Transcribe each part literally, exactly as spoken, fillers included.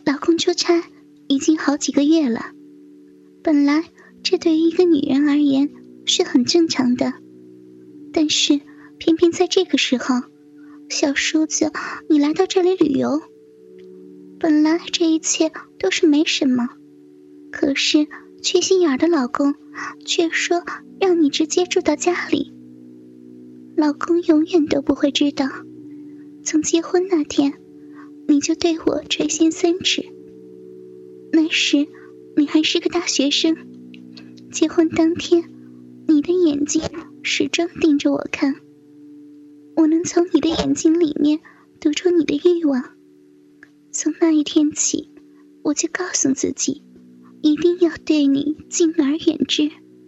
老公出差已经好几个月了，本来这对于一个女人而言是很正常的，但是偏偏在这个时候，小叔子你来到这里旅游，本来这一切都是没什么，可是缺心眼的老公却说让你直接住到家里。老公永远都不会知道，从结婚那天你就对我垂涎三尺。那时你还是个大学生，结婚当天你的眼睛始终盯着我看，我能从你的眼睛里面读出你的欲望。从那一天起，我就告诉自己一定要对你敬而远之。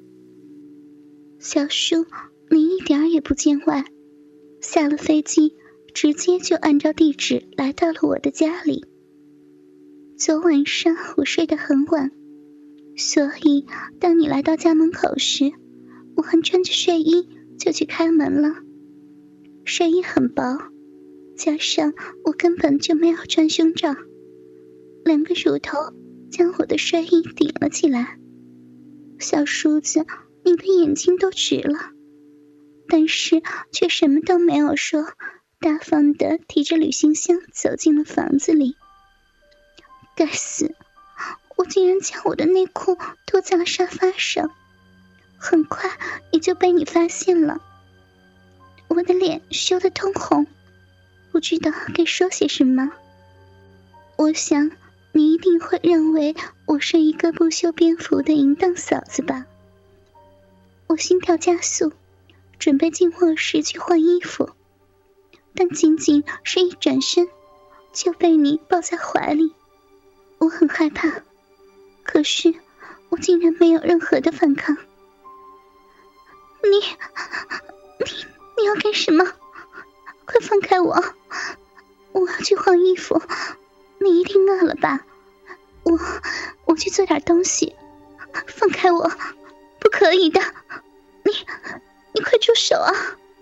小叔，你一点也不见外，下了飞机直接就按照地址来到了我的家里。昨晚上我睡得很晚，所以当你来到家门口时，我还穿着睡衣就去开门了。睡衣很薄，加上我根本就没有穿胸罩，两个乳头将我的睡衣顶了起来。小叔子，你的眼睛都直了，但是却什么都没有说，大方地提着旅行箱走进了房子里。该死，我竟然将我的内裤脱在了沙发上，很快也就被你发现了。我的脸羞得通红，不知道该说些什么。我想你一定会认为我是一个不修边幅的淫荡嫂子吧。我心跳加速，准备进卧室去换衣服，但仅仅是一转身就被你抱在怀里。我很害怕，可是我竟然没有任何的反抗。你你你要干什么？快放开我，我要去换衣服。你一定饿了吧？我我去做点东西，放开我，不可以的，你你快住手啊！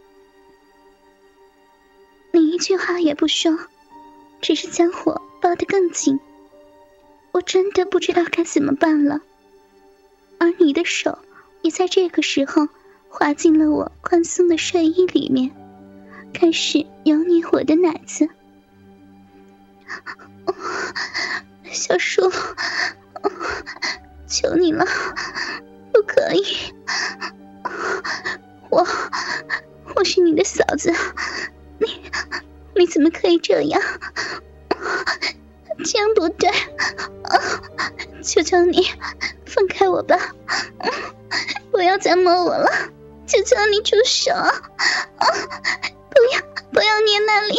你一句话也不说，只是将我抱得更紧。我真的不知道该怎么办了，而你的手也在这个时候滑进了我宽松的睡衣里面，开始揉捏我的奶子。哦，小叔，哦，求你了，不可以，我我是你的嫂子，你你怎么可以这样？这样不对，求求你放开我吧，不要再摸我了，求求你住手，不要不要捏那里，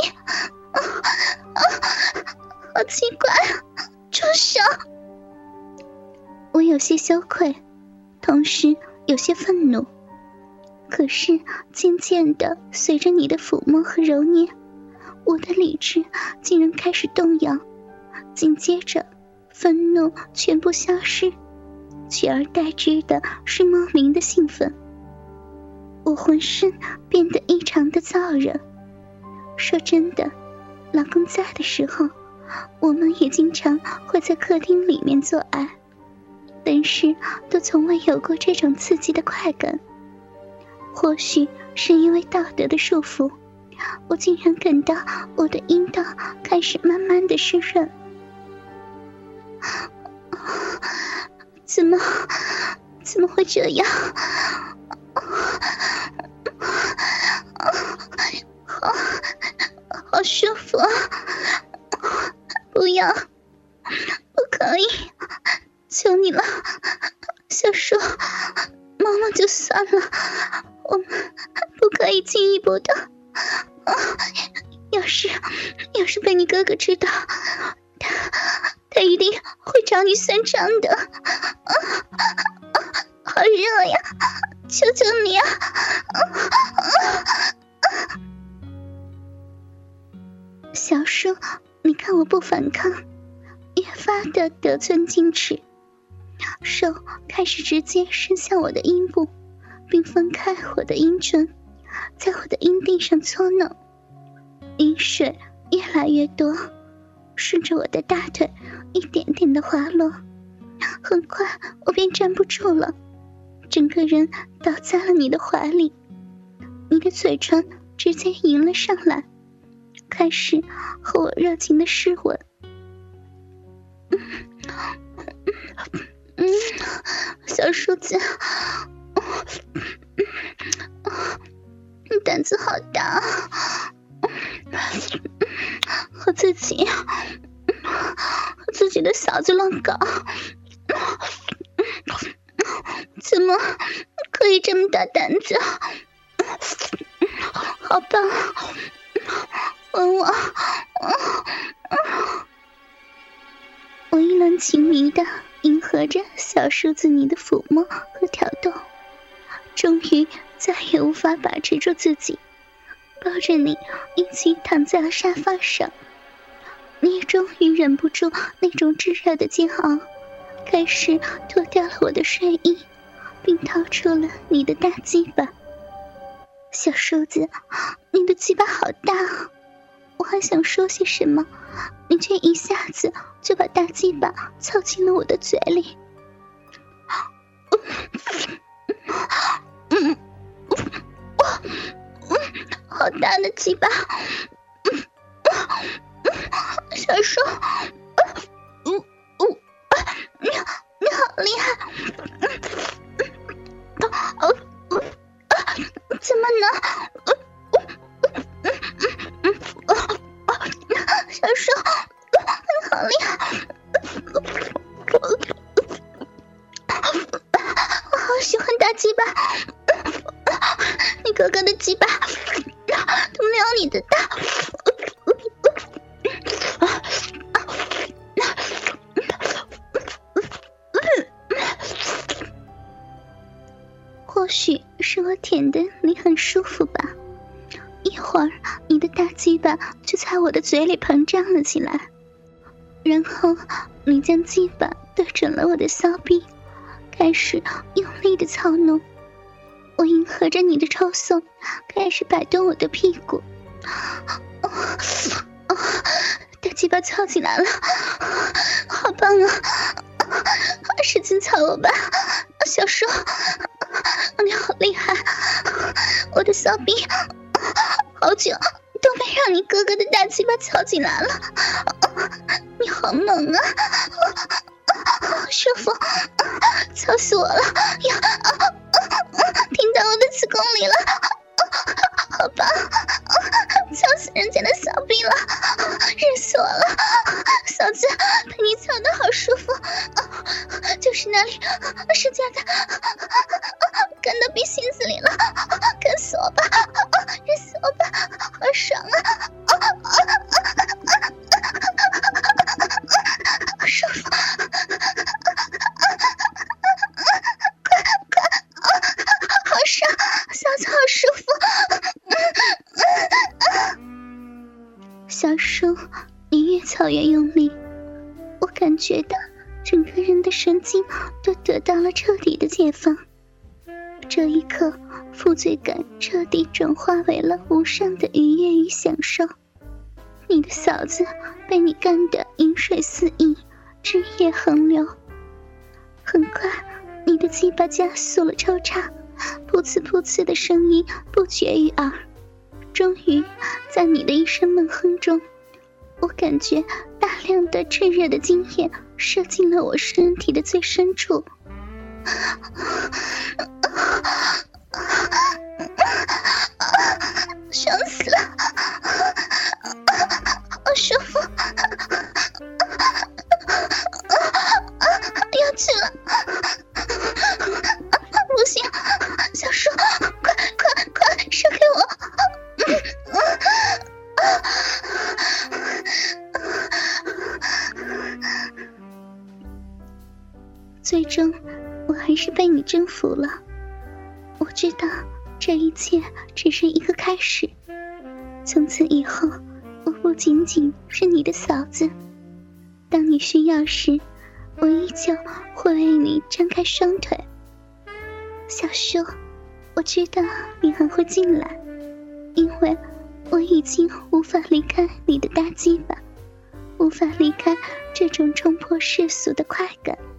好奇怪，住手！我有些羞愧，同时有些愤怒，可是渐渐的随着你的抚摸和揉捏，我的理智竟然开始动摇，紧接着愤怒全部消失，取而代之的是莫名的兴奋。我浑身变得异常的燥热。说真的，老公在的时候，我们也经常会在客厅里面做爱，但是都从未有过这种刺激的快感。或许是因为道德的束缚，我竟然感到我的阴道开始慢慢的湿润。怎么怎么会这样？好好舒服，不要，不可以，求你了，小叔，妈妈就算了，我们不可以进一步的，要是要是被你哥哥知道，他他一定会找你算账的，啊啊，好热呀，求求你啊！啊啊小叔，你看我不反抗，越发的得寸进尺，手开始直接伸向我的阴部，并分开我的阴唇，在我的阴蒂上搓弄，阴水越来越多， 顺着我的大腿一点点的滑落，很快我便站不住了，整个人倒在了你的怀里。你的嘴唇直接迎了上来，开始和我热情的湿吻。嗯嗯，小叔子，你胆子好大，和自己和自己的嫂子乱搞，怎么可以这么大胆子？好棒，吻我！我意乱情迷的迎合着小叔子你的抚摸和挑逗，终于再也无法把持住自己，抱着你一起躺在了沙发上。你也终于忍不住那种炙热的煎熬，开始脱掉了我的睡衣，并掏出了你的大鸡巴。小叔子，你的鸡巴好大啊！我还想说些什么，你却一下子就把大鸡巴凑进了我的嘴里。嗯，好大的鸡巴！小叔，嗯嗯，你你好厉害！怎么能？小叔，你好厉害！我好喜欢大鸡巴，你哥哥的鸡巴都没有你的大。或许是我舔的你很舒服吧，一会儿你的大鸡巴就在我的嘴里膨胀了起来，然后你将鸡巴对准了我的骚逼，开始用力的操弄。我迎合着你的抽送，开始摆动我的屁股。哦哦，大鸡巴操起来了，好棒啊！使劲操我吧，小叔，你好厉害！我的骚逼好久都没让你哥哥的大鸡巴操进来了，你好猛啊，好舒服，操死我了呀！听到我的子宫里了，好棒，操死人家的骚逼了，热死我了！嫂子，被你操得好舒服，就是那里是假的，干到鼻心子里了，干死我吧，热死我吧，好爽啊！好舒服，快快，好爽，嫂子好舒服。小叔，你越操越用力，我感觉到整个人的神经都得到了彻底的解放。这一刻，负罪感彻底转化为了无上的愉悦与享受。你的嫂子被你干得饮水思溢，汁液横流。很快，你的鸡巴加速了抽插，噗呲噗呲的声音不绝于耳。终于，在你的一声闷哼中，我感觉大量的炙热的精液射进了我身体的最深处。爽死了，好舒服，要去了，不行，小叔，快快快射给我！最终我还是被你征服了。我知道这一切只是一个开始，从此以后我不仅仅是你的嫂子，当你需要时，我依旧会为你张开双腿。小叔，我知道你还会进来，因为我已经无法离开你的大鸡巴， 无法离开这种冲破世俗的快感。